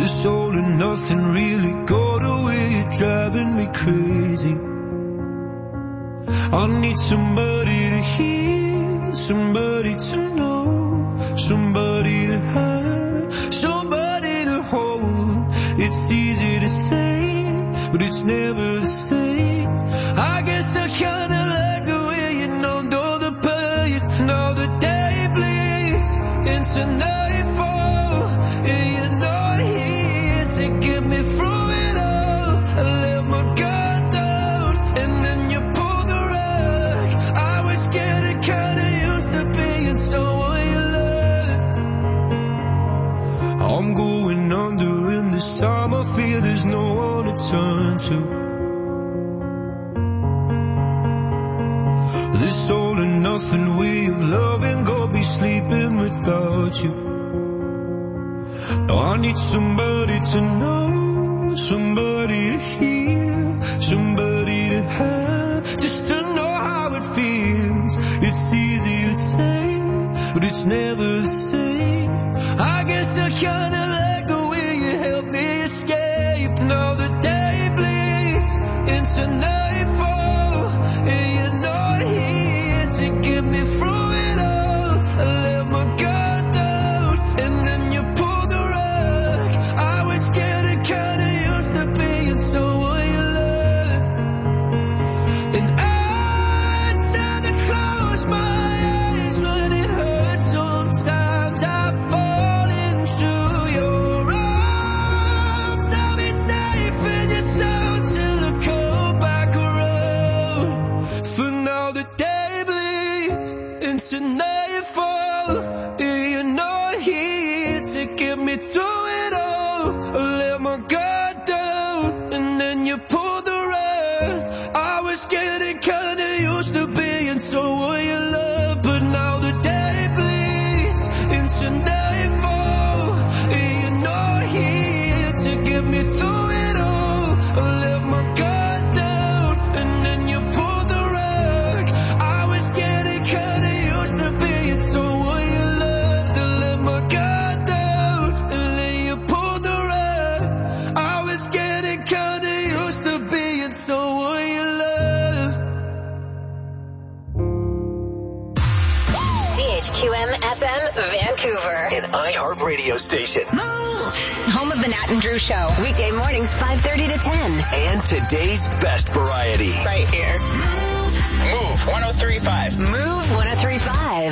This all and nothing really got away, you're driving me crazy. I need somebody to hear, somebody to know, somebody to have, somebody to hold. It's easy to say, but it's never the same. I guess I kinda like the way you numbed all the pain. Now the day bleeds into nightfall, and you're not here to get me through it all. I let my guard down, and then you pulled the rug. I was getting kinda used to being someone you loved. I'm going under, and this time I feel there's no one to turn to. This all and nothing way of loving, go be sleeping without you. Now I need somebody to know, somebody to hear, somebody to have, just to know how it feels. It's easy to say, but it's never the same. I guess I kinda like the way you help me escape. Now the day bleeds into nightfall, and you're not here to get me through it all. I let my guard down, and then you pulled the rug. I was getting kinda used to being someone you loved. And I tend to close my eyes when it hurts. Sometimes I fall into your arms. I'll be safe in your soul till I come back around. For now the day bleeds into nightfall, and you're not here to get me through it all. I let my guard down, and then you pulled the rug. I was getting kinda used to being someone you love, but now the day bleeds into nightfall, and you're not here to get me through it all. I let my guard down, and then you pulled the rug. I was getting kinda used to being someone you loved. I let my guard down, and then you pulled the rug. I was getting kinda used to being someone you loved. CHQM FM Vancouver. An iHeart radio station. Move! Home of the Nat and Drew Show. Weekday mornings 5:30 to 10. And today's best variety. Right here. Move 103.5. Move 103.5.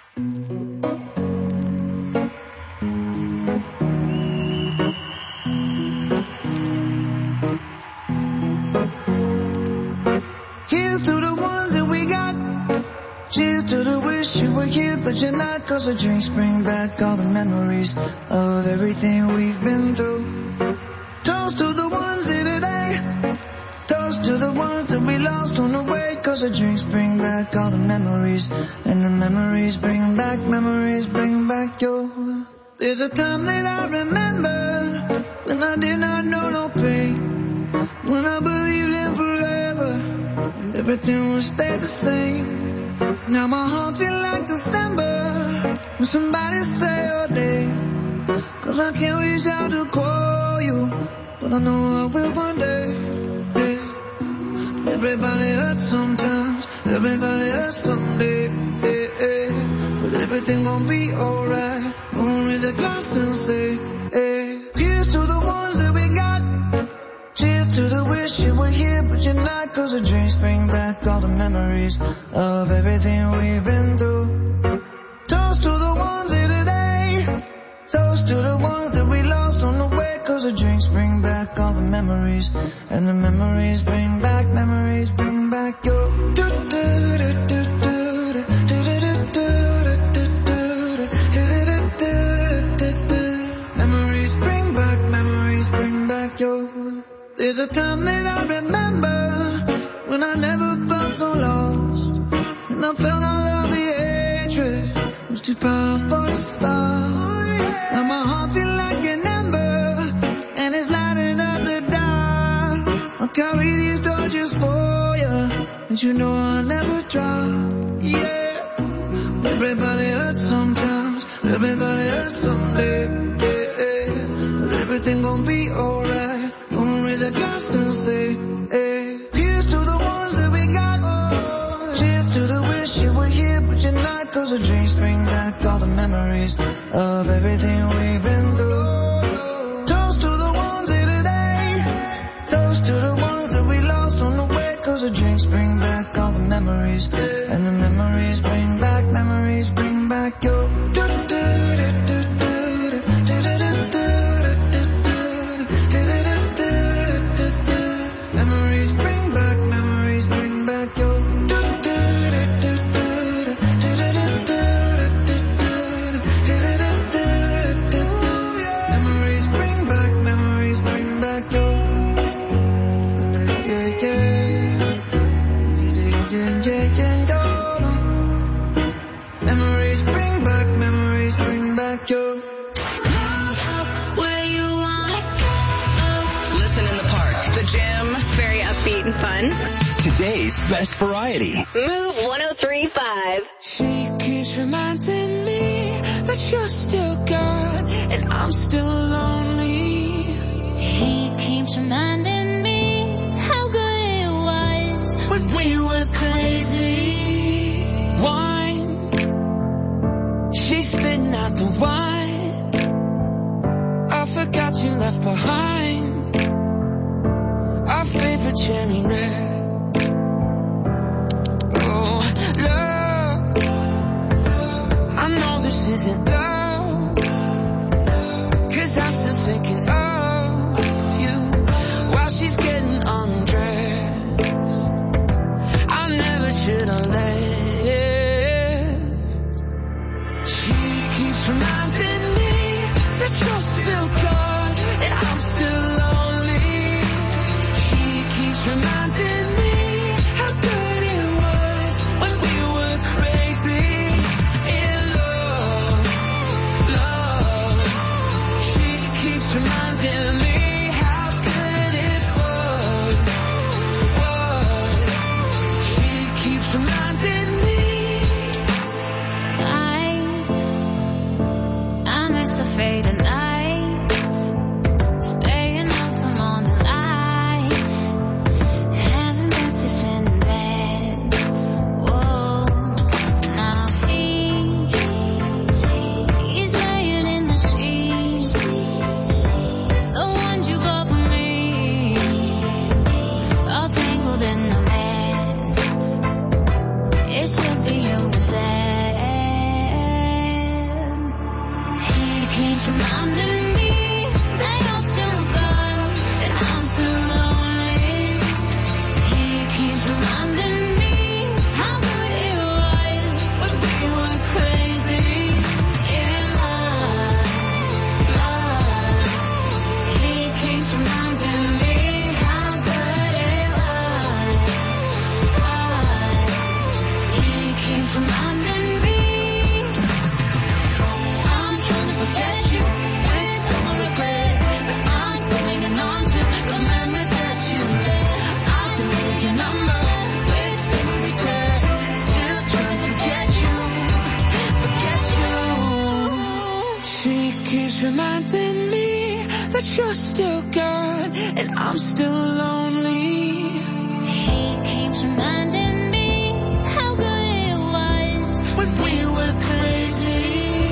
Here's to the ones that we got. Cheers to the wish you were here, but you're not. 'Cause the drinks bring back all the memories of everything we've been through. Toast to the ones here today. Toast to the ones that we lost on the way. 'Cause the drinks bring back all the memories, and the memories bring back your. There's a time that I remember when I did not know no pain, when I believed in forever, and everything would stay the same. Now my heart feel like December when somebody say your name. 'Cause I can't reach out to call you, but I know I will one day. Yeah. Everybody hurts sometimes, everybody hurts someday. Yeah, yeah. But everything gon' be alright. Gonna raise a glass and say, hey. Here's to the ones that we got. Cheers to the wish you were here, but you're not. 'Cause the drinks bring back all the memories of everything we've been through. Toast to the ones here today. Toast to the ones that we lost on the way. 'Cause the drinks bring back all the memories, and the memories bring back your. Memories bring back your. There's a time that I remember when I never felt so lost, and I felt all of the hatred was too powerful to stop. Now my heart feel like an ember, and it's lighting up the dark. I'll carry these torches for you, and you know I'll never drop. Yeah, everybody hurts sometimes, everybody hurts someday. Yeah, yeah. But everything gon' of everything we've been through. Toast to the ones here today. Toast to the ones that we lost on the way. 'Cause the drinks bring back all the memories, and the memories bring back your. Memories bring back your. Memories bring back your. Memories bring back your. Where you wanna go? Listen in the park, the gym. It's very upbeat and fun. Today's best variety. Move 103.5. She keeps reminding me that you're still gone and I'm still lonely. He keeps reminding me how good it was When we were crazy. Wine, she's spitting out the wine. I forgot you left behind our favorite cherry red. Oh, love, I know this isn't love, 'cause I'm still thinking of you while she's getting undressed. I never should have left. She keeps reminding me that you're still gone and I'm still lonely. She keeps reminding me how good it was when we were crazy in love. She keeps reminding me how good it was. She keeps reminding me. I'm so afraid of night, staying out till morning light, having breakfast in bed. Whoa, now he's laying in the sheets, the ones you bought for me, all tangled in a mess. It should be yours then. He keeps reminding me that you're still gone and I'm still lonely. He keeps reminding me how good it was when we were crazy in love. He keeps reminding me how good it was. He keeps reminding me. I'm trying to forget you with no regrets, but I'm still hanging on to the memories that you left. I deleted your number with every text, still trying to forget you. She keeps reminding me that you're still gone and I'm still lonely. He keeps reminding me how good it was When we were crazy.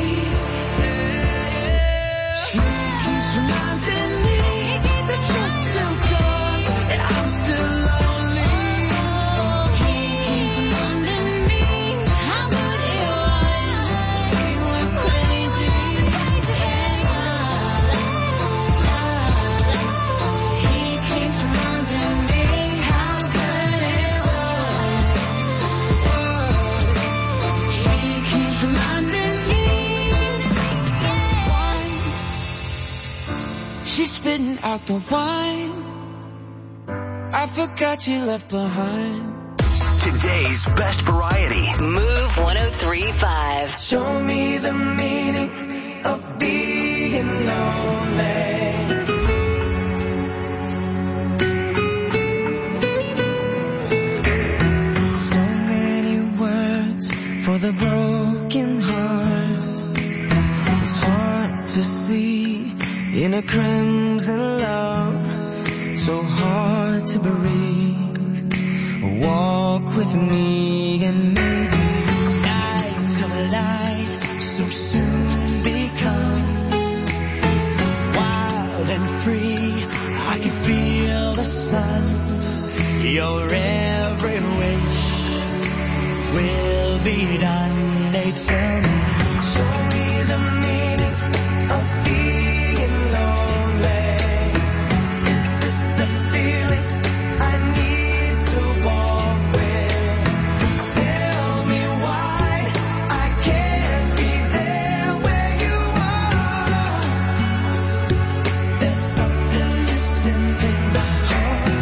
She keeps reminding me that you're still gone and I'm still lonely. He keeps reminding me how good it was we were crazy. He keeps reminding me how good it was. She keeps reminding me. She's spitting out the wine. I forgot you left behind. Today's best variety. Move 103.5. Show me the meaning of being lonely. So many words for the broken heart. It's hard to see in a crimson love. So hard to breathe. Walk with me and maybe nights of light so soon Your every wish will be done. They tell me, show me the meaning of being lonely. Is this the feeling I need to walk with? Tell me why I can't be there where you are. There's something missing in my heart.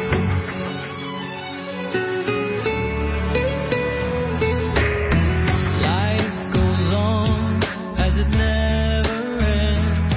Life goes on as it never ends.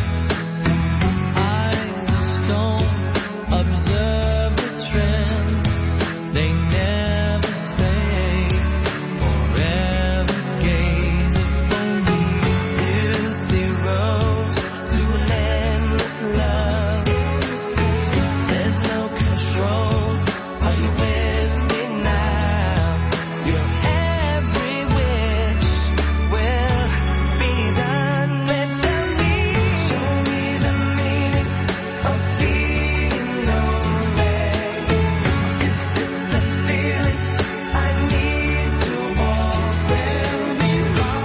Eyes of stone observe the trends. They never say forever gaze upon me. Beauty rose to an endless love. There's no control. Are you with me now? Your every wish will be done. They tell me, show me the meaning of being lonely. Is this the feeling I need to walk? Tell me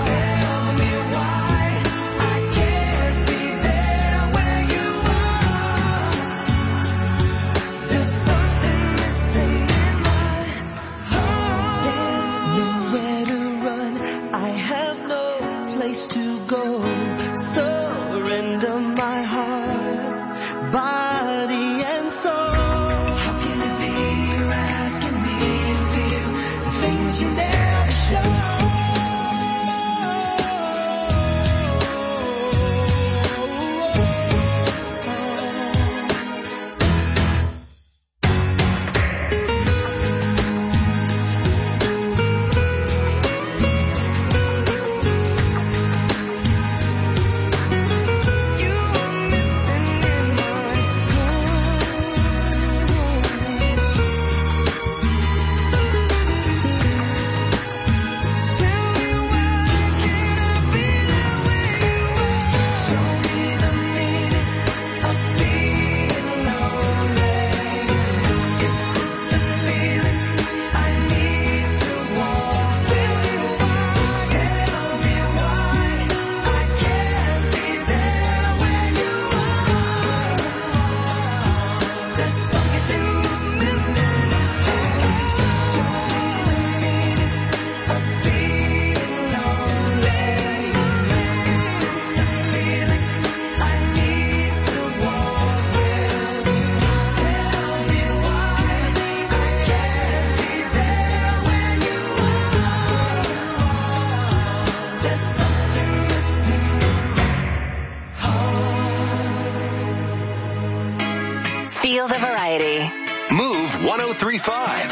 why I can't be there where you are. There's something missing in my heart. There's nowhere to run. I have no place to go. Surrender my heart, body and soul. How can it be you're asking me to feel the things you never show? You are missing in my heart. Tell me why can't I be there where you are? Show me the meaning of being lonely. Is this the feeling I need to walk? Tell me why I can't be there where you are. There's something missing in my heart. Show me the meaning of being lonely. Is this the feeling I need to walk with? Tell me why I can't be there where you are. There's something missing in my heart. Feel the variety. Move 103.5.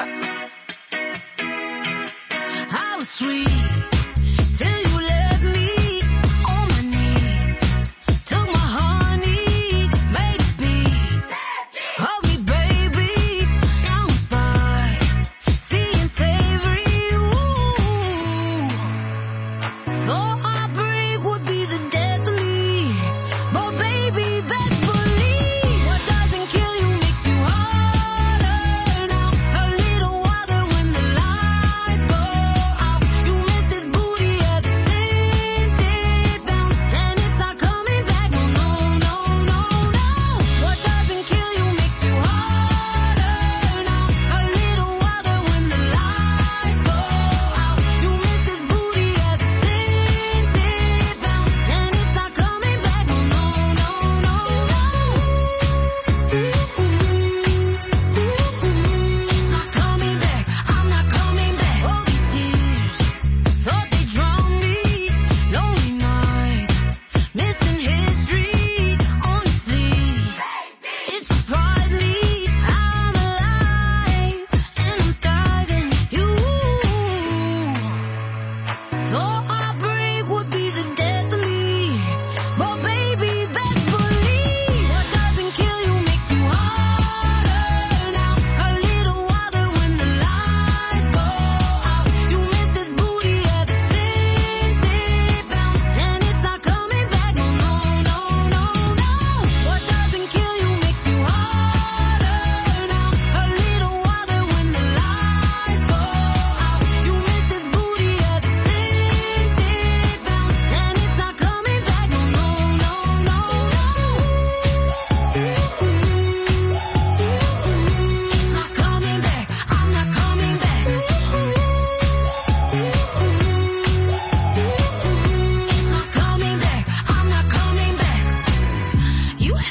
I was sweet till you left me on my knees. Took my honey, made it beat. Hug me, baby, I'm inspired. Seeing savory, ooh. Thought heartbreak would be the death of me, but baby, best believe what doesn't kill you makes you harder. Now a little water when the lights go out. You miss this booty ever since.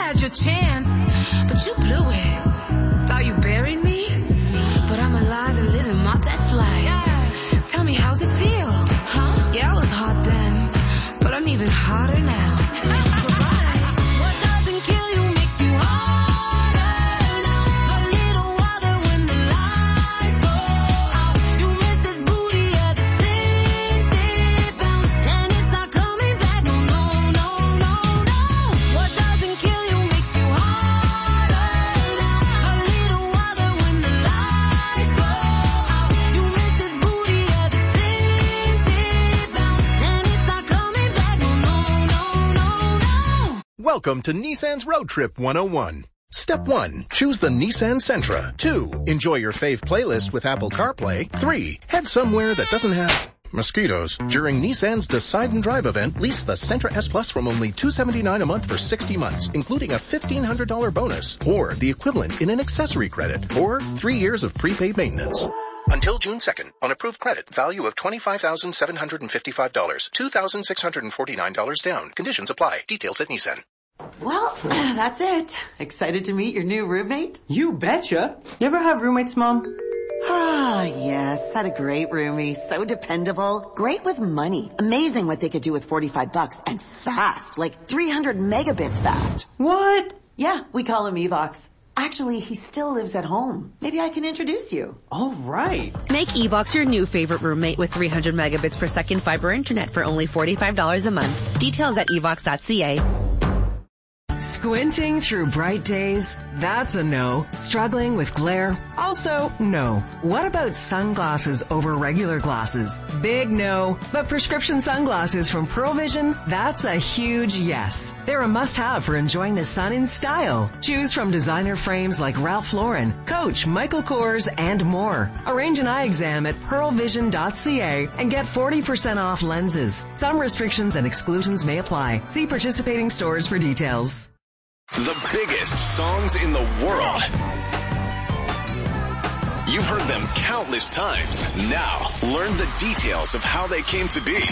had your chance, but you blew it. Thought you buried me, but I'm alive and living my best life. Tell me, how's it feel? Huh? Yeah, I was hot then, but I'm even hotter now. What doesn't kill you makes you harder now. A little water when the lights go out. You miss this booty at the city bounce, and it's not coming back. No, no, no, no, no. What doesn't kill you makes you harder now. A little water when the lights go out. You miss this booty at the city bounce, and it's not coming back. No, no, no, no, no. Welcome to Nissan's Road Trip 101. Step 1. Choose the Nissan Sentra. 2. Enjoy your fave playlist with Apple CarPlay. 3. Head somewhere that doesn't have mosquitoes. During Nissan's Decide and Drive event, lease the Sentra S Plus from only $279 a month for 60 months, including a $1,500 bonus, or the equivalent in an accessory credit, or 3 years of prepaid maintenance. Until June 2nd, on approved credit, value of $25,755, $2,649 down. Conditions apply. Details at Nissan. Well, that's it. Excited to meet your new roommate? You betcha. You ever have roommates, Mom? Ah, yes. Had a great roomie. So dependable. Great with money. Amazing what they could do with $45 and fast. Like 300 megabits fast. What? Yeah, we call him Evox. Actually, he still lives at home. Maybe I can introduce you. All right. Make Evox your new favorite roommate with 300 megabits per second fiber internet for only $45 a month. Details at evox.ca. Squinting through bright days? That's a no. Struggling with glare? Also, no. What about sunglasses over regular glasses? Big no. But prescription sunglasses from Pearl Vision? That's a huge yes. They're a must-have for enjoying the sun in style. Choose from designer frames like Ralph Lauren, Coach, Michael Kors, and more. Arrange an eye exam at pearlvision.ca and get 40% off lenses. Some restrictions and exclusions may apply. See participating stores for details. The biggest songs in the world. You've heard them countless times. Now, learn the details of how they came to be.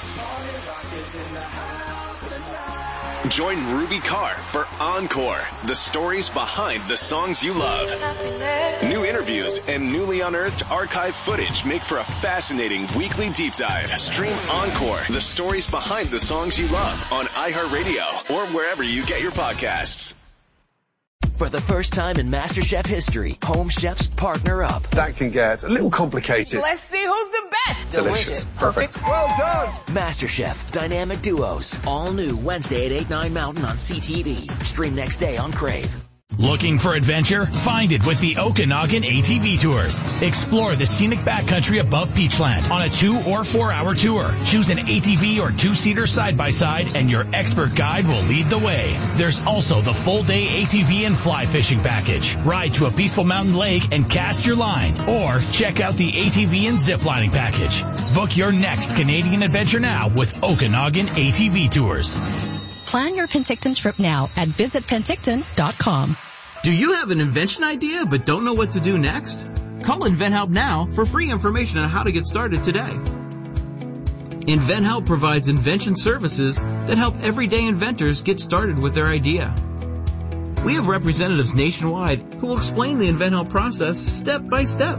Join Ruby Carr for Encore, the stories behind the songs you love. New interviews and newly unearthed archive footage make for a fascinating weekly deep dive. Stream Encore, the stories behind the songs you love on iHeartRadio or wherever you get your podcasts. For the first time in MasterChef history, Home Chefs partner up. That can get a little complicated. Let's see who's the best. Delicious. Perfect. Well done. MasterChef Dynamic Duos. All new Wednesday at 8, 9 Mountain on CTV. Stream next day on Crave. Looking for adventure? Find it with the Okanagan ATV Tours. Explore the scenic backcountry above Beachland on a 2 or 4 hour tour. Choose an ATV or 2-seater side-by-side and your expert guide will lead the way. There's also the full-day ATV and fly fishing package. Ride to a peaceful mountain lake and cast your line. Or check out the ATV and ziplining package. Book your next Canadian adventure now with Okanagan ATV Tours. Plan your Penticton trip now at visitpenticton.com. Do you have an invention idea but don't know what to do next? Call InventHelp now for free information on how to get started today. InventHelp provides invention services that help everyday inventors get started with their idea. We have representatives nationwide who will explain the InventHelp process step by step.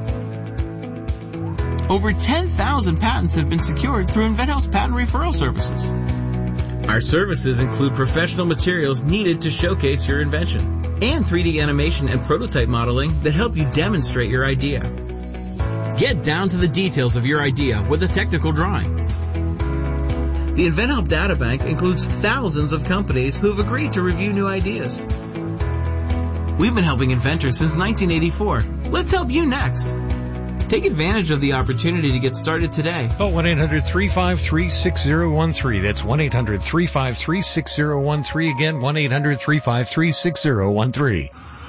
Over 10,000 patents have been secured through InventHelp's patent referral services. Our services include professional materials needed to showcase your invention and 3D animation and prototype modeling that help you demonstrate your idea. Get down to the details of your idea with a technical drawing. The InventHelp Databank includes thousands of companies who have agreed to review new ideas. We've been helping inventors since 1984. Let's help you next. Take advantage of the opportunity to get started today. Call 1-800-353-6013. That's 1-800-353-6013. Again, 1-800-353-6013.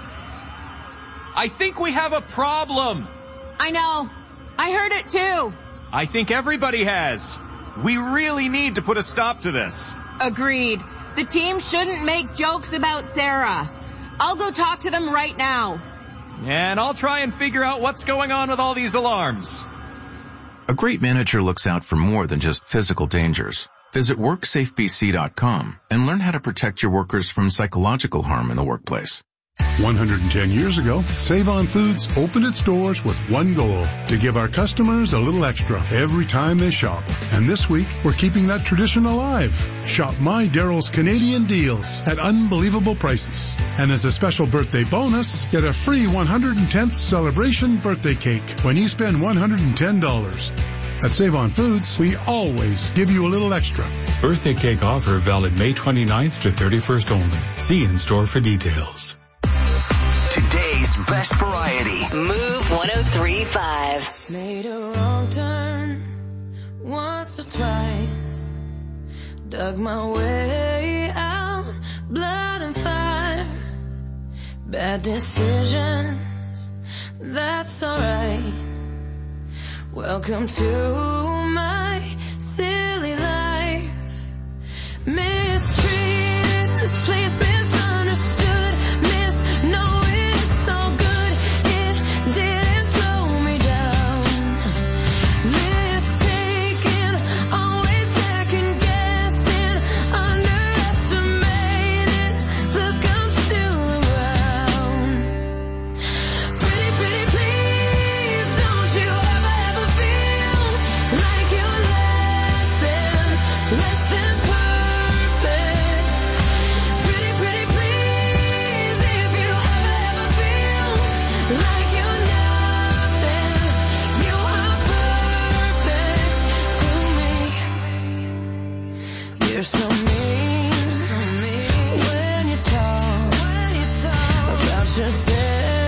I think we have a problem. I know. I heard it too. I think everybody has. We really need to put a stop to this. Agreed. The team shouldn't make jokes about Sarah. I'll go talk to them right now. And I'll try and figure out what's going on with all these alarms. A great manager looks out for more than just physical dangers. Visit WorkSafeBC.com and learn how to protect your workers from psychological harm in the workplace. 110 years ago, Save-On Foods opened its doors with one goal, to give our customers a little extra every time they shop. And this week, we're keeping that tradition alive. Shop My Daryl's Canadian deals at unbelievable prices. And as a special birthday bonus, get a free 110th celebration birthday cake when you spend $110. At Save-On Foods, we always give you a little extra. Birthday cake offer valid May 29th to 31st only. See in-store for details. Today's best variety. Move 103.5. Made a wrong turn once or twice. Dug my way out, blood and fire. Bad decisions, that's alright. Welcome to my silly life. Mistreated, this place misunderstood. Knowing so good, it didn't slow me down. Mistaken, always second guessing, underestimated. Look, I'm still around. Pretty, pretty, please, don't you ever feel like you're less than perfect. Pretty, pretty, please, if you ever feel like you're nothing, you are perfect to me. You're so mean when you talk about yourself.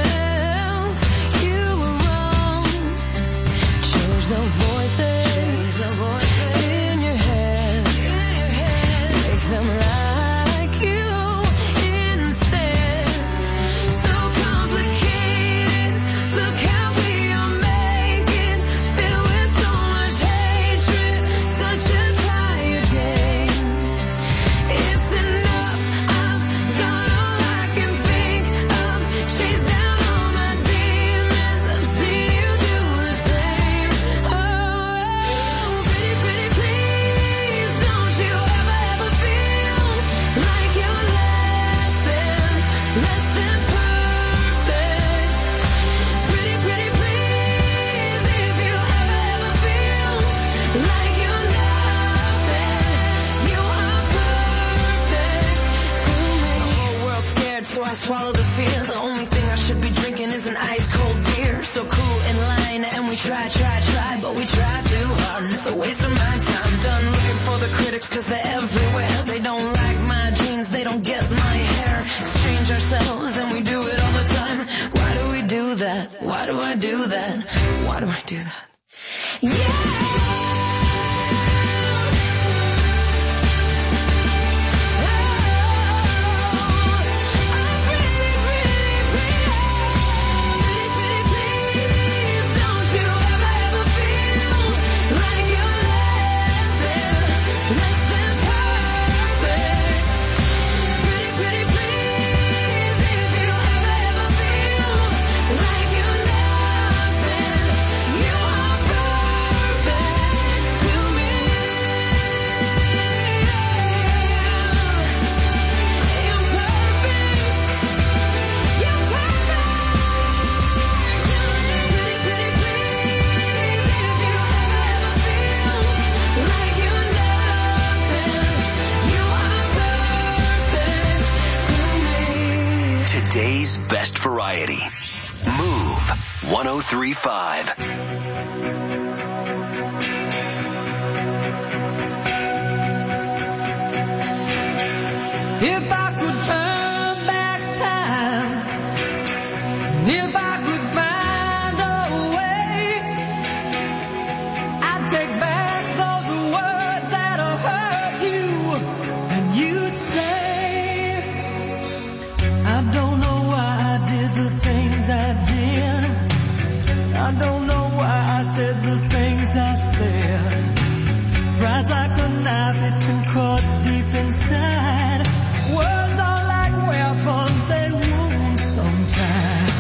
You were wrong. Change the voices in your head. Make them like you instead. So complicated. Look how we are making. Filled with so much hatred. Such a tired game. It's enough. I've done all I can think of. Chased down all my demons. I've seen you do the same. Oh, pretty, pretty, please, don't you ever feel like you're less than perfect. Pretty, pretty, please, if you ever feel like you're nothing, you are perfect to me. The whole world's scared, so I swallow the fear. The only thing I should be drinking is an ice cold beer. So cool in line, and we try, but we try too hard, and it's a waste of my time. Done looking for the critics, cause they're everywhere. They don't like my jeans, they don't get my hair. Exchange ourselves, and we do it all the time. Why do we do that? Why do I do that? Why do I do that? Today's best variety. Move 103.5. If I could turn back time, if I could find a way, I'd take back those words that have hurt you, and you'd stay. I don't know why I did the things I did. I don't know why I said the things I said. Pride's like a knife, it can cut deep inside. Words are like weapons, they wound sometimes.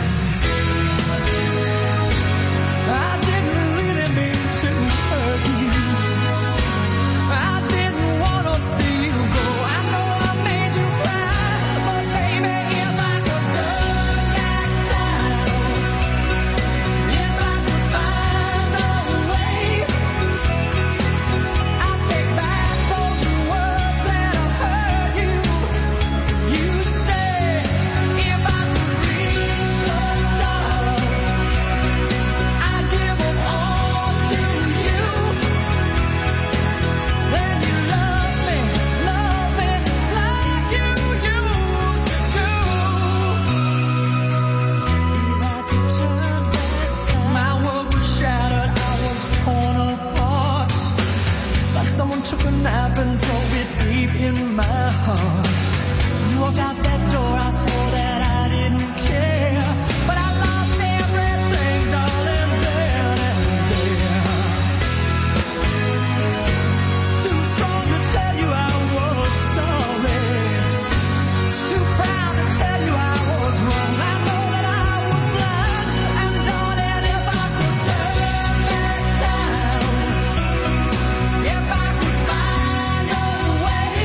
I didn't really mean to hurt you. I didn't want You walked out that door, I swore that I didn't care. But I lost everything, darling, then and there. Too strong to tell you I was sorry. Too proud to tell you I was wrong. I know that I was blind. And darling, if I could turn back time, if I could find a way,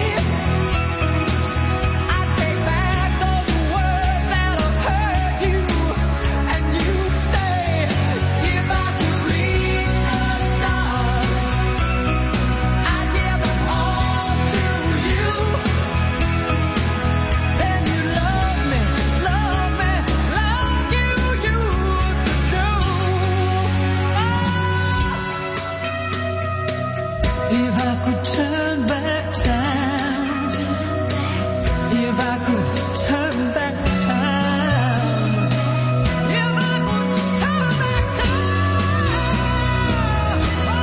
I'd take back those words that have hurt you, and you'd stay. If I could reach the stars, I'd give them all to you. Then you love me like you used to do. If I could turn back time, if I could turn back time, if I could turn back time,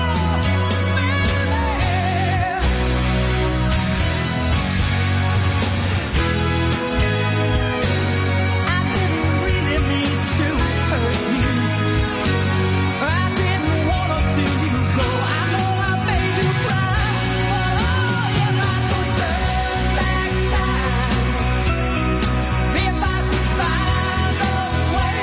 I didn't really mean to hurt you. I didn't want to see you go. I know I made you cry. If I could turn back time, if I could find a way,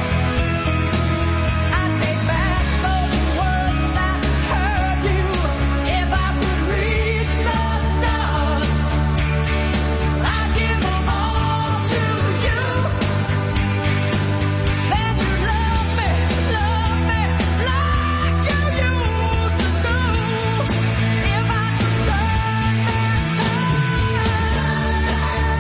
I'd take back those words that hurt you. If I could reach the stars, I'd give them all to you. Then you love me like you used to do. If I could turn back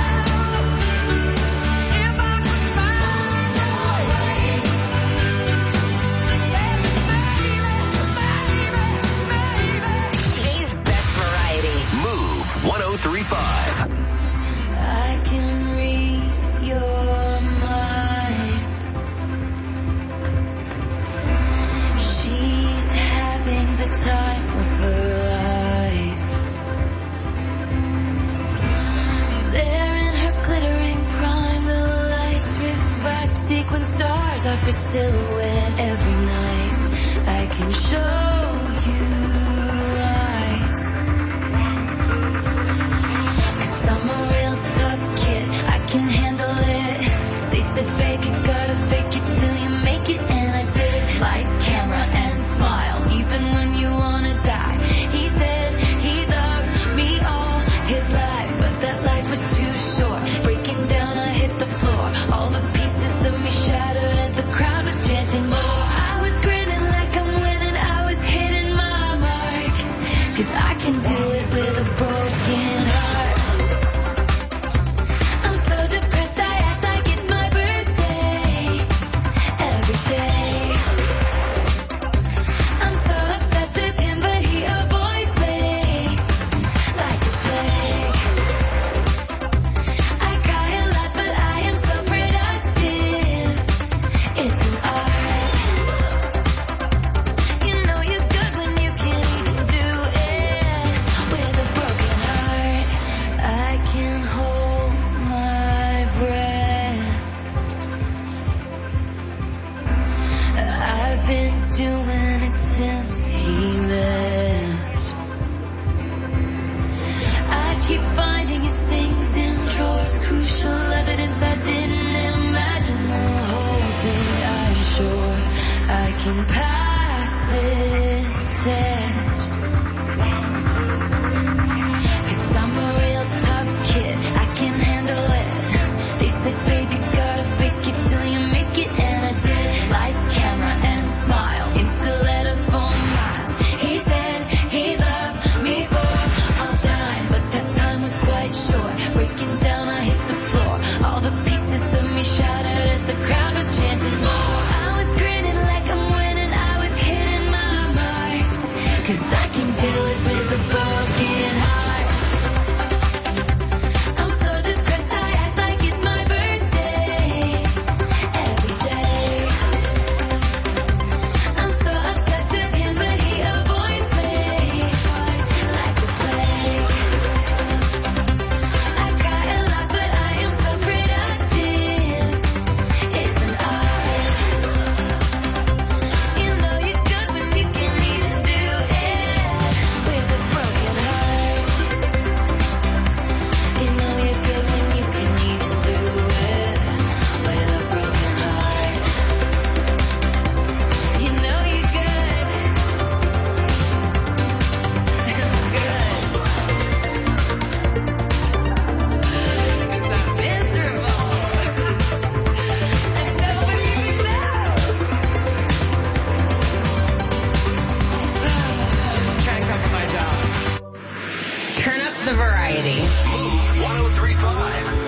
Today's best variety. Move 1035. I can read your mind. She's having the time of her life. There in her glittering prime, the lights refract. Sequin stars are for silhouette every night. I can show you eyes. 'Cause I'm a real tough kid, I can handle it. They said, baby, gotta fake it till you make it, and I did. Lights, camera, and smile, even when you wanna die. He said he loved me all his life, but that life was too short. Breaking down, I hit the floor. All the pieces of me shattered as the crowd was chanting more. I was grinning like I'm winning, I was hitting mama. Move 103.5.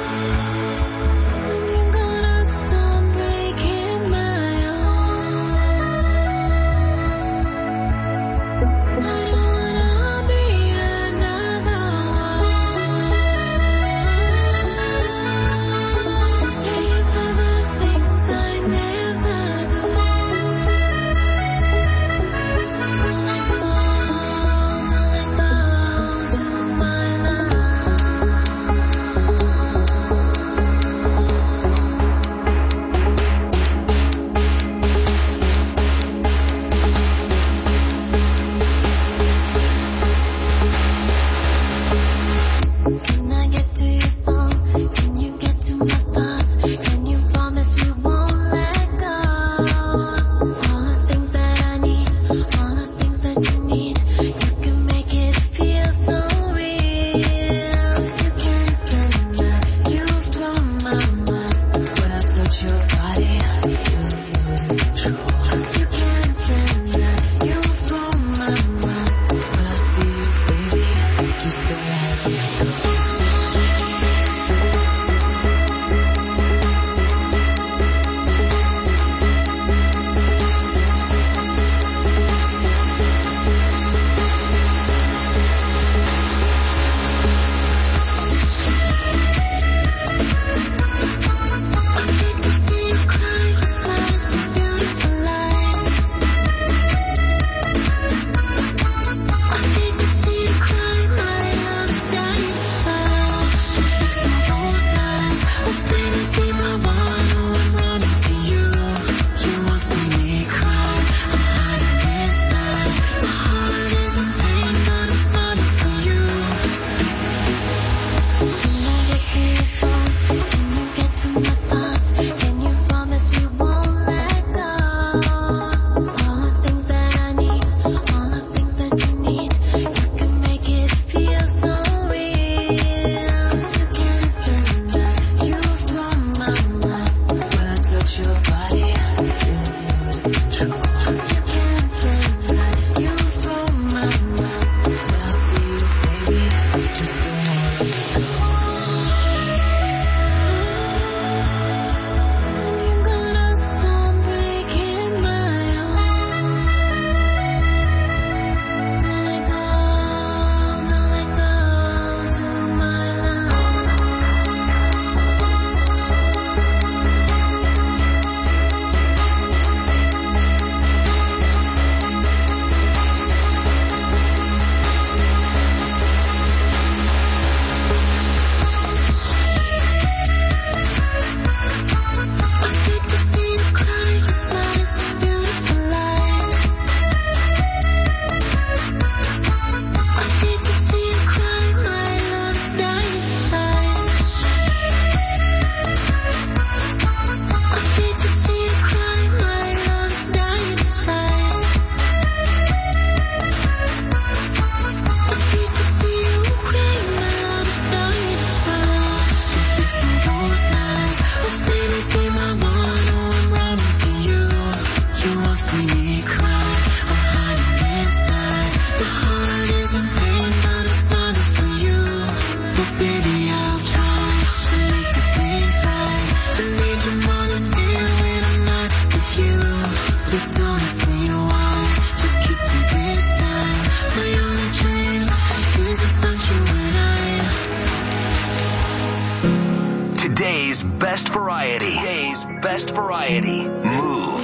Today's best variety. Today's best variety. Move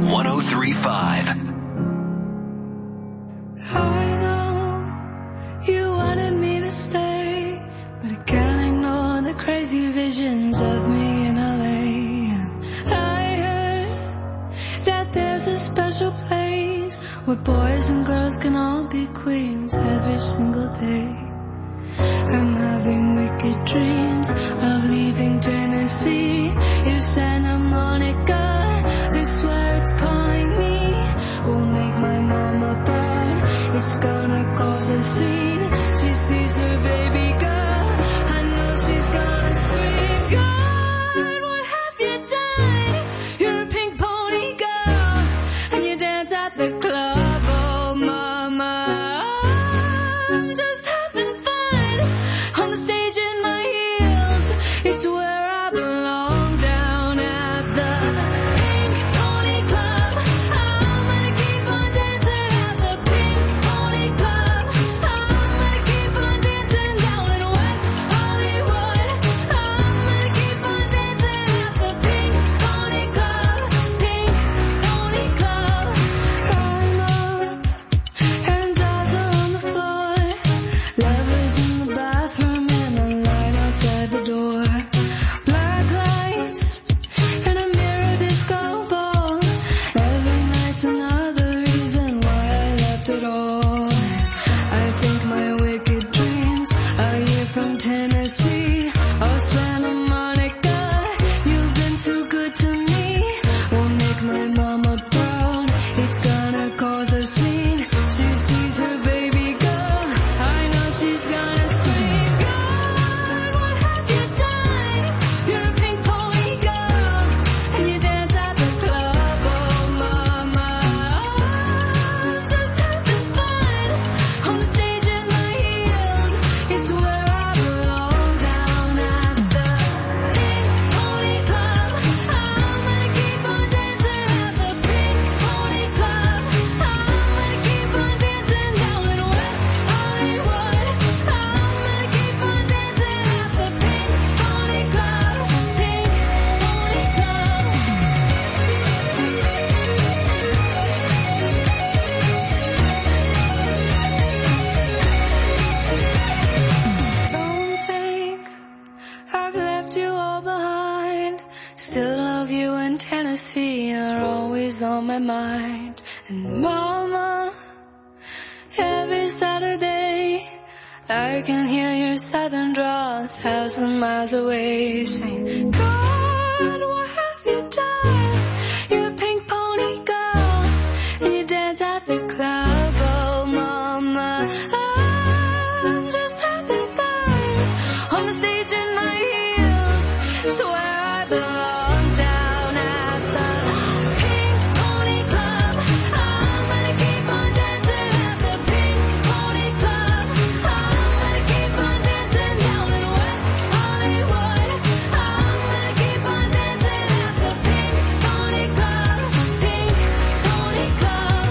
103.5. I know you wanted me to stay, but I can't ignore the crazy visions of me in LA. I heard that there's a special place where boys and girls can all be queens every single day. I'm having wicked dreams of leaving Tennessee. If Santa Monica, I swear it's calling me, will make my mama proud. It's gonna cause a scene. She sees her baby girl, I know she's gonna scream. God, what have you done? You're a pink pony girl, and you dance at the club. Oh mama, I'm just having fun on the stage in my Still love you in Tennessee, you're always on my mind. And mama, every Saturday I can hear your southern drawl 1,000 miles away, saying, God, what have you done? You're a pink pony girl, and you dance at the club. Oh mama, I'm just having fun on the stage in my heels. It's where I belong, down at the Pink Pony Club. I'm gonna keep on dancing at the Pink Pony Club. I'm gonna keep on dancing down in West Hollywood. I'm gonna keep on dancing at the Pink Pony Club. Pink Pony Club.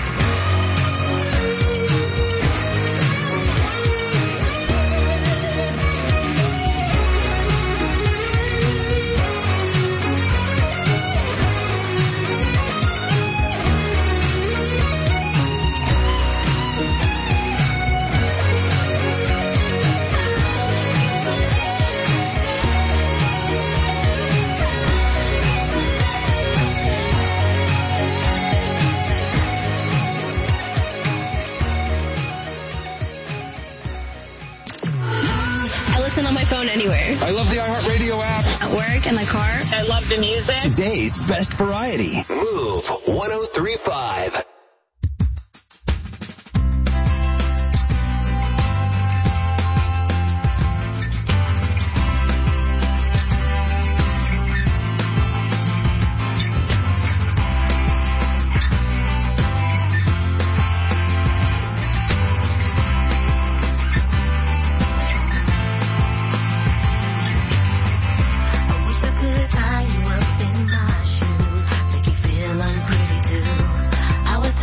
I listen on my phone anywhere. I love the iHeartRadio app. At work, in the car. I love the music. Today's best variety. Move 103.5. I wish I could tie you up in my shoes, make you feel I'm pretty too. I was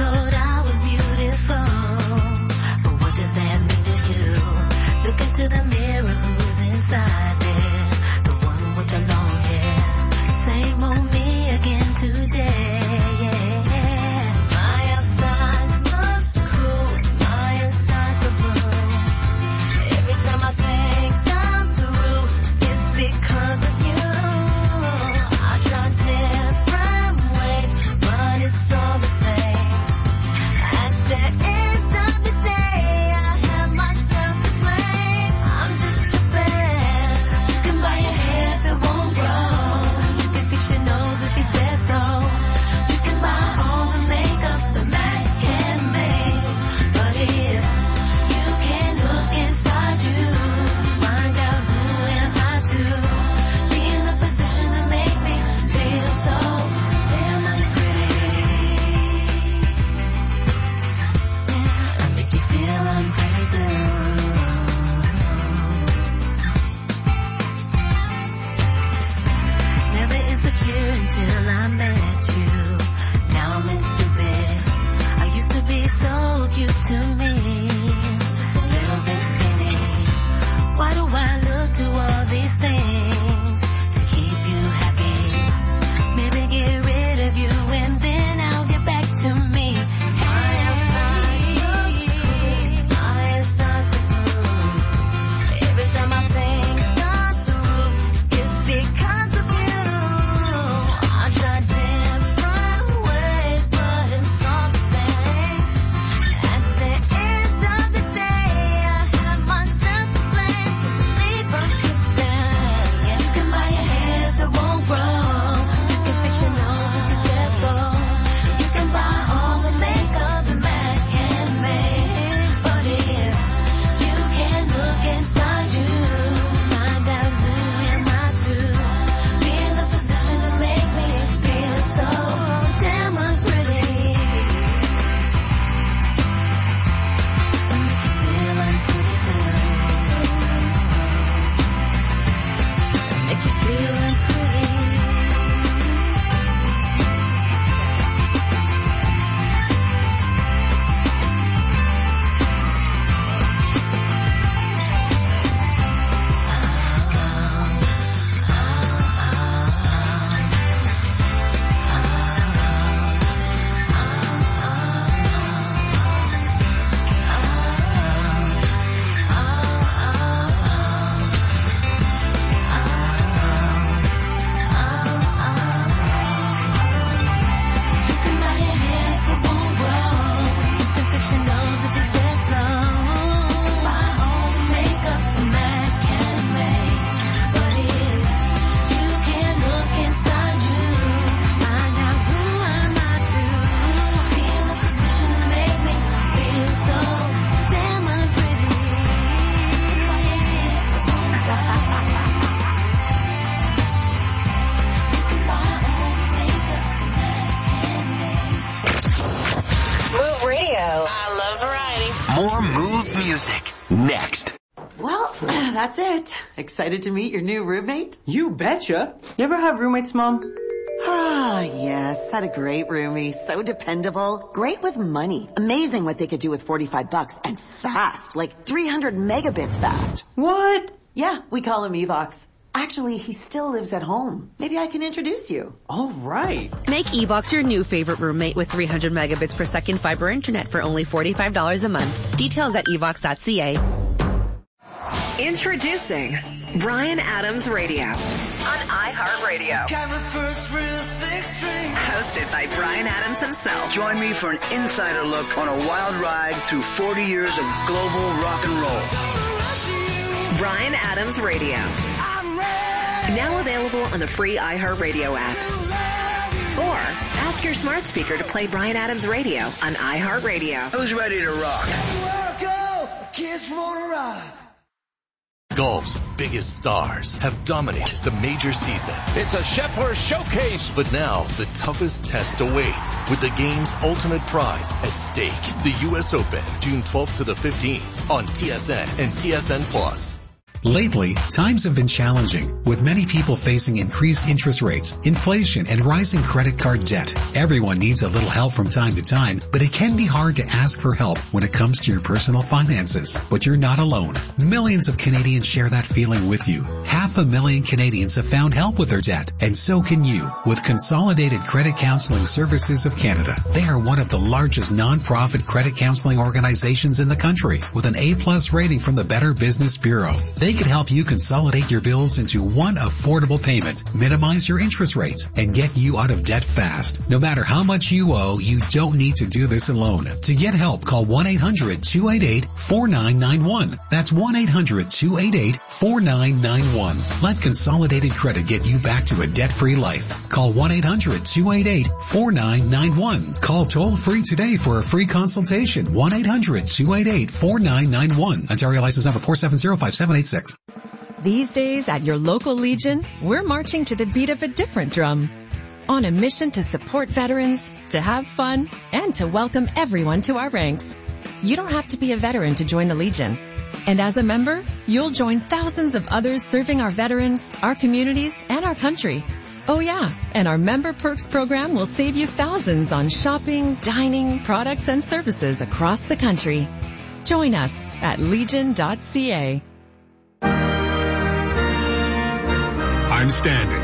music. Next. Well, that's it. Excited to meet your new roommate? You betcha. You ever have roommates, Mom? Ah, yes. Had a great roomie. So dependable. Great with money. Amazing what they could do with $45 and fast. Like 300 megabits fast. What? Yeah, we call him Evox. Actually, he still lives at home. Maybe I can introduce you. All right. Make Evox your new favorite roommate with 300 megabits per second fiber internet for only $45 a month. Details at evox.ca. Introducing Bryan Adams Radio on iHeartRadio. Hosted by Bryan Adams himself. Join me for an insider look on a wild ride through 40 years of global rock and roll. Bryan Adams Radio. Now available on the free iHeartRadio app. Or ask your smart speaker to play Bryan Adams Radio on iHeartRadio. Who's ready to rock? Kids wanna rock. Golf's biggest stars have dominated the major season. It's a Scheffler showcase. But now the toughest test awaits with the game's ultimate prize at stake. The U.S. Open, June 12th to the 15th on TSN and TSN Plus. Lately, times have been challenging, with many people facing increased interest rates, inflation, and rising credit card debt. Everyone needs a little help from time to time, but it can be hard to ask for help when it comes to your personal finances. But you're not alone. Millions of Canadians share that feeling with you. 500,000 Canadians have found help with their debt, and so can you with Consolidated Credit Counseling Services of Canada. They are one of the largest non-profit credit counseling organizations in the country, with an A+ rating from the Better Business Bureau. They can help you consolidate your bills into one affordable payment, minimize your interest rates, and get you out of debt fast. No matter how much you owe, you don't need to do this alone. To get help, call 1-800-288-4991. That's 1-800-288-4991. Let Consolidated Credit get you back to a debt-free life. Call 1-800-288-4991. Call toll-free today for a free consultation. 1-800-288-4991. Ontario license number 4705786. These days at your local Legion, we're marching to the beat of a different drum. On a mission to support veterans, to have fun, and to welcome everyone to our ranks. You don't have to be a veteran to join the Legion. And as a member, you'll join thousands of others serving our veterans, our communities, and our country. Oh yeah, and our Member Perks program will save you thousands on shopping, dining, products, and services across the country. Join us at legion.ca. I'm standing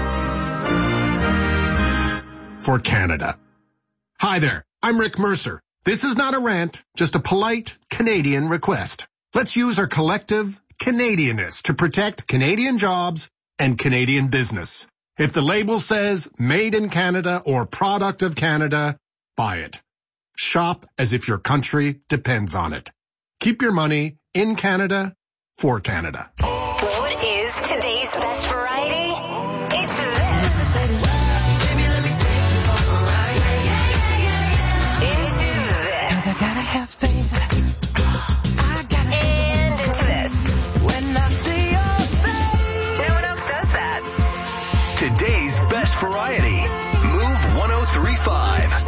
for Canada. Hi there, I'm Rick Mercer. This is not a rant, just a polite Canadian request. Let's use our collective Canadianness to protect Canadian jobs and Canadian business. If the label says made in Canada or product of Canada, buy it. Shop as if your country depends on it. Keep your money in Canada for Canada. What is today's best variety? It's this. Into this. I gotta have faith. And into this. When I see your face. No one else does that. Today's best variety. Move 1035.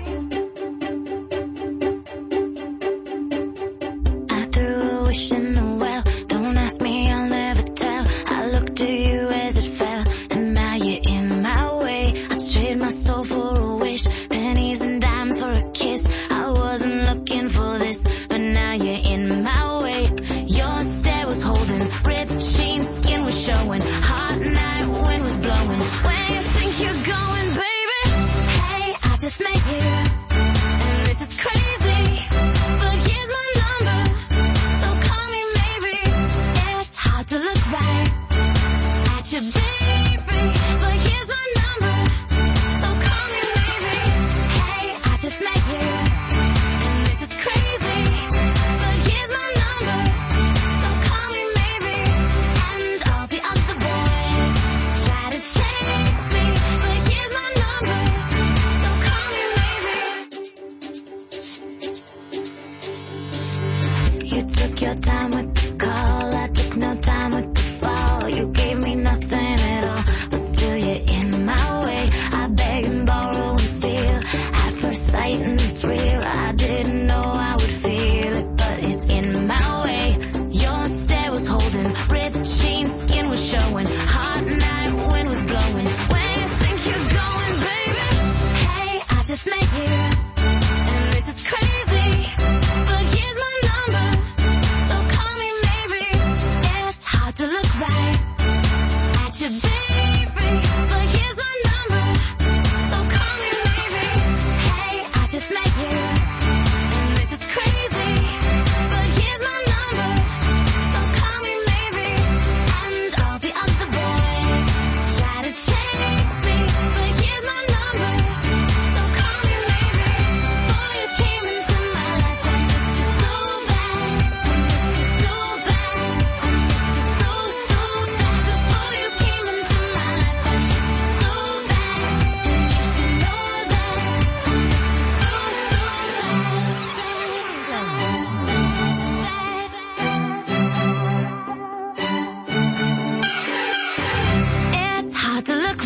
I threw a wish in the well. Don't ask me, I'll never tell. I looked to you as it fell, and now you're in my way. I trade my soul for a wish, pennies and dimes for a kiss. I wasn't looking for this, but now you're in my way. Your stare was holding, ripped jeans, skin was showing. Hot night, wind was blowing. Where you think you're going, baby? Hey, I just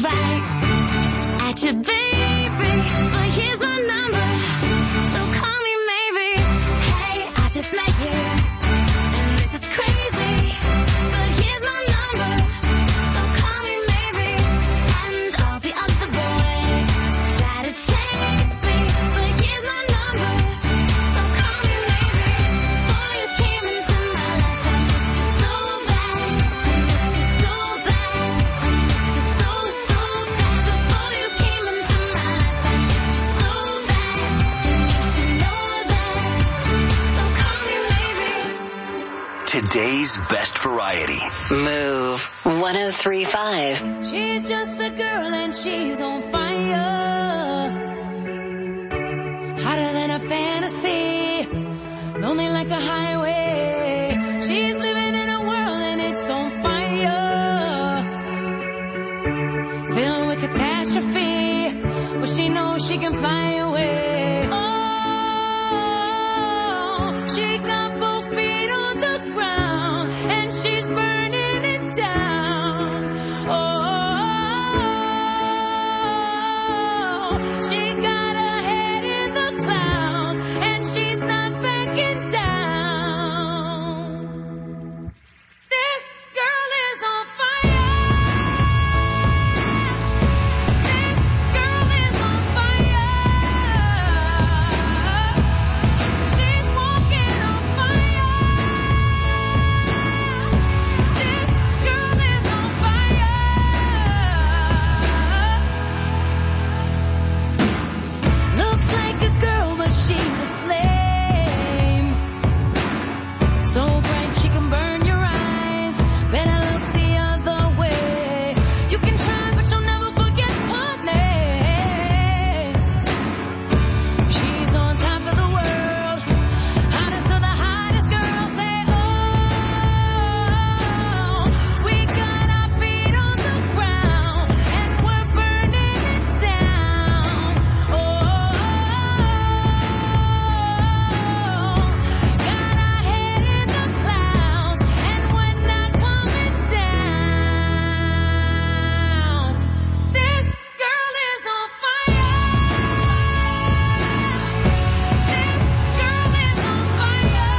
right at you, baby. But here's my number, so call me maybe. Hey, I just met you, and this is crazy. But here's my number, so call me maybe. And all the other boys try to chase me, but here's my number, so call me maybe. Boy, you came into my life, I missed you so bad. I missed you so bad. I missed you so bad. Before you came into my life, I missed you so bad. And you should know that, so call me maybe. Today's best variety. Move 103.5. She's just a girl and she's on fire. Hotter than a fantasy, lonely like a highway. She's living in a world and it's on fire. Filled with catastrophe, but she knows she can fly away. Oh, she got both feet on the ground and she's burning it down. Oh, she got her head in the clouds and she's not backing down. This girl is on fire. This girl is on fire. She's walking on fire. This girl is on fire. Looks like a girl, but she's a flame. So bright she can burn your eyes. Better look the other way. You can try, but you'll never forget her name. She's on top of the world, hottest of the hottest girls. Say, oh, we got our feet on the ground and we're burning it down. Oh, got our head in the clouds and we're not coming down. This girl is on fire. This girl is on fire.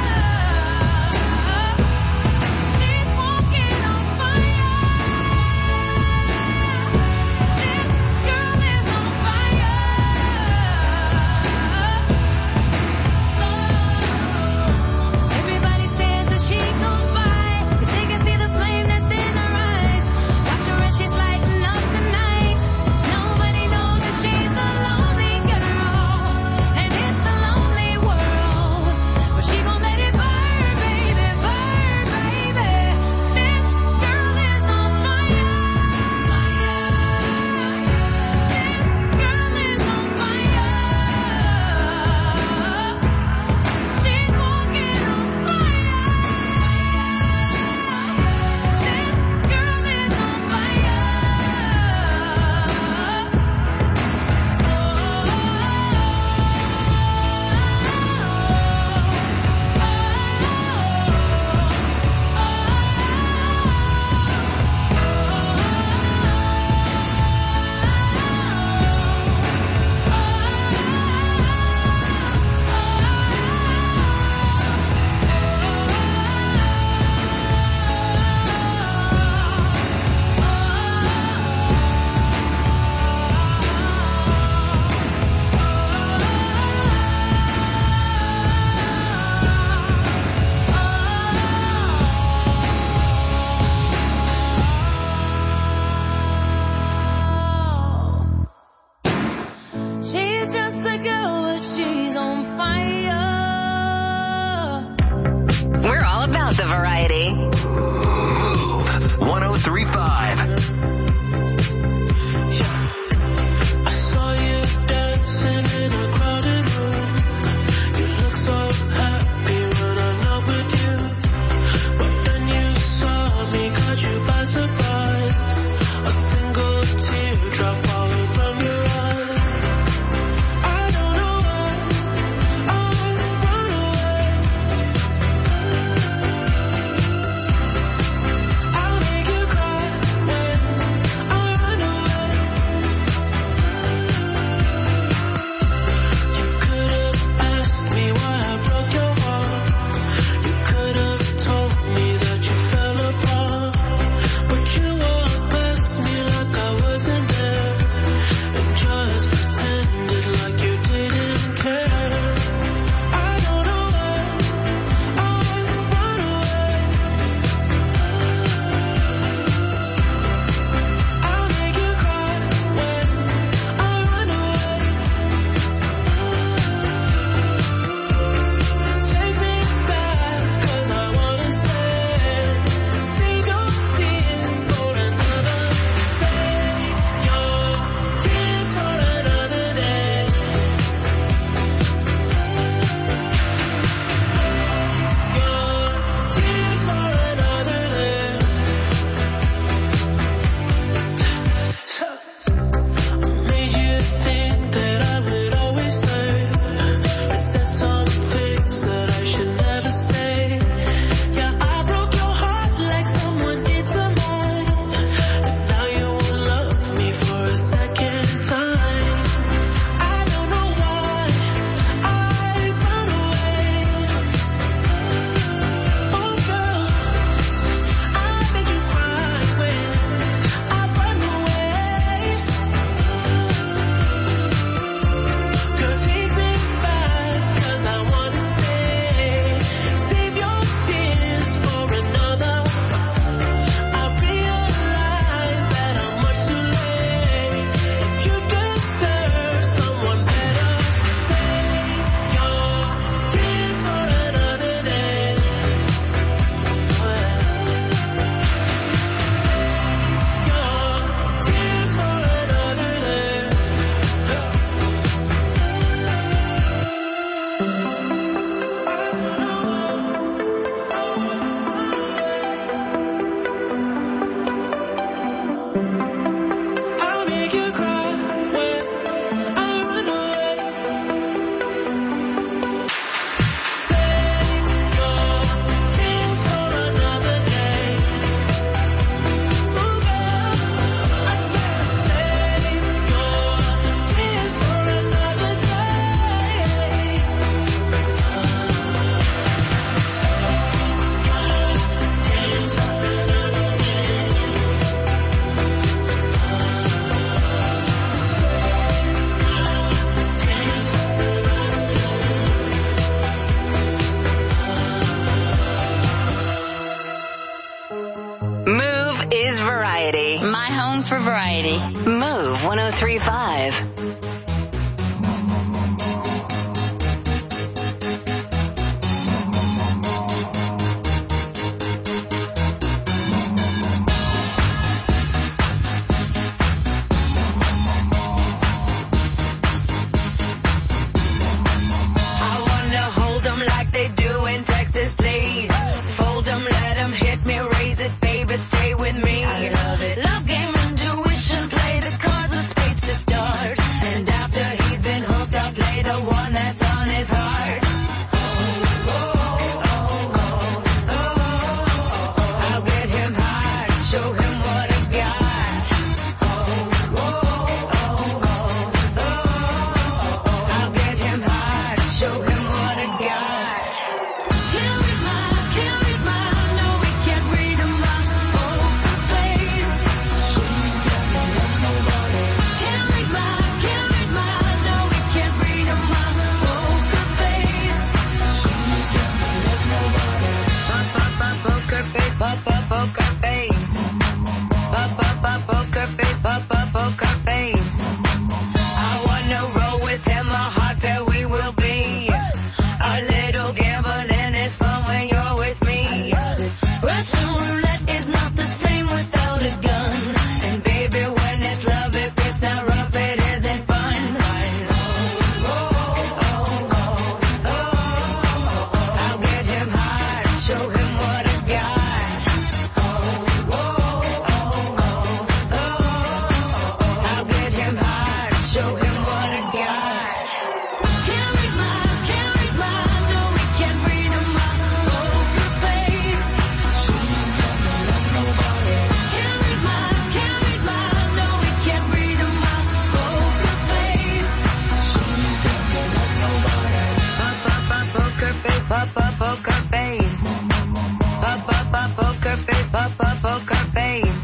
She's walking on fire. This girl is on fire. Everybody says that she goes by, 'cause they can see the flame that's in her eyes. Watch her as she's lighting up the night. Nobody knows that she's a lonely girl, and it's a lonely world. But she gon' let it burn, baby, burn, baby. This girl is on fire. This girl is on fire. She's walking on fire. This girl is on fire. She's just a girl, but she's on fire. We're all about the variety. Move 103.5. I saw you dancing in a crowded room. You look so happy when I'm not with you. But then you saw me, caught you by surprise. A single teardrop falling from your eye. I don't know why I run away. I'll make you cry when I'll make you cry when I run away. Save your tears for another day. Ooh, girl, I said save your tears for another day. Move is variety. My home for variety. Move 103.5. I wanna hold 'em like they do in Texas, please. Fold 'em, let 'em hit me, raise it, baby, stay with me. I love it. Love game, intuition, play the cards with spades to start. And after he's been hooked, I'll play the one that's on his heart. I'll get him hard, show him what I got. I'll get him hard, show him what I got. Can't read my, no, we can't read my poker face. Can't read my, no, we can't read my poker face. Poker face, poker face. Poker face, poker face. I wanna roll with him, a hot pair we will be. A little gambling is fun when you're with me. Russian roulette is not the same without a gun. And baby, when it's love, if it's not rough, it isn't fun. I'll get him hard, show him what I got. I'll get him hard, show him what I got. Can't read my, no, we can't read my poker face. Can't read my, no, we can't read my poker face. Poker face, poker face. Poker face, poker face.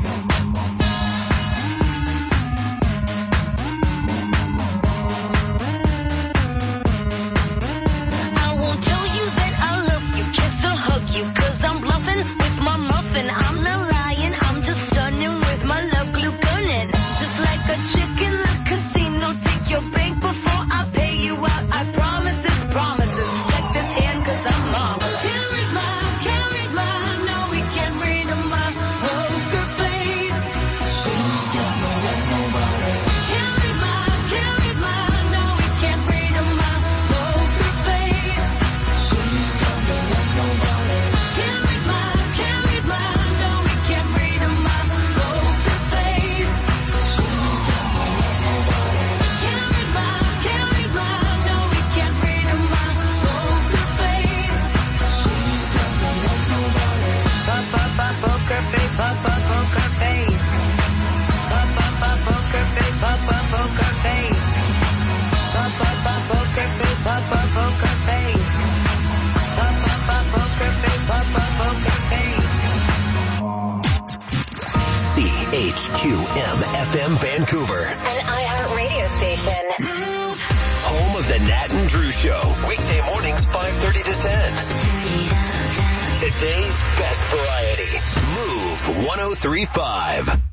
I won't tell you that I love you, kiss or hug you, 'cause I'm bluffing with my muffin. I'm not lying, I'm just stunning with my love glue gunning. Just like a chick in the casino, take your bank before I pay you out. I promise this promises. Check this hand 'cause I'm marvelous. Can't read my, no, we can't read my poker face. Can't read my, no, we can't read my poker face. Can't read my, no, we can't read my poker face. Can't read my, no, we can't read my poker face. Poker face, poker face. Poker face, poker face. Poker face, poker face. Poker face, poker face. CHQM FM Vancouver. An iHeart radio station. Home of the Nat and Drew Show. Weekday mornings 5:30 to 10. Today's best variety. Move 103.5.